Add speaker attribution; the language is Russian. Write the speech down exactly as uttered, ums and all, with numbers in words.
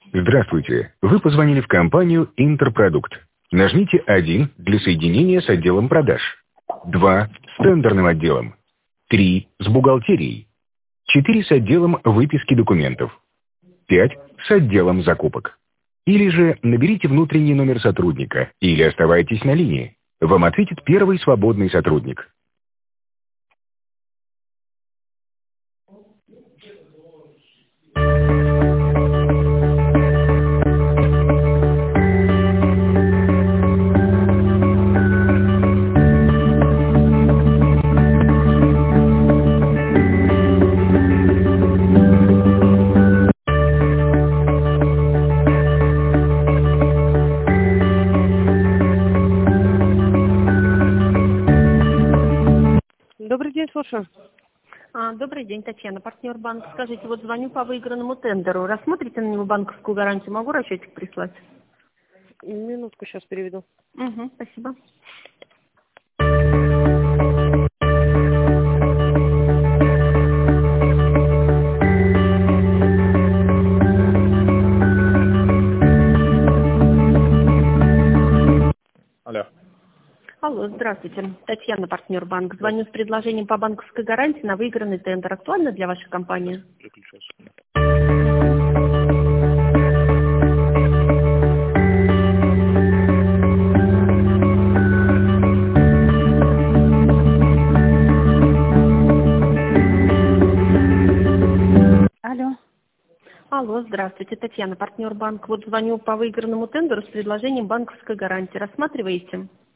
Speaker 1: Здравствуйте. Вы позвонили в компанию «Интерпродукт». Нажмите один для соединения с отделом продаж, два с тендерным отделом, три с бухгалтерией, четыре с отделом выписки документов, пять с отделом закупок. Или же наберите внутренний номер сотрудника или оставайтесь на линии. Вам ответит первый свободный сотрудник.
Speaker 2: Добрый день, слушаю.
Speaker 3: А, Добрый день, Татьяна, партнер банка. Скажите, вот звоню по выигранному тендеру. Рассмотрите на него банковскую гарантию? Могу расчетик прислать?
Speaker 2: Минутку, сейчас переведу.
Speaker 3: Угу, спасибо.
Speaker 4: Алло.
Speaker 3: Алло, здравствуйте. Татьяна, партнер банка. Звоню с предложением по банковской гарантии на выигранный тендер. Актуально для вашей компании?
Speaker 2: Алло.
Speaker 3: Алло, здравствуйте, Татьяна, партнер банка. Вот звоню по выигранному тендеру с предложением банковской гарантии. Рассматриваете?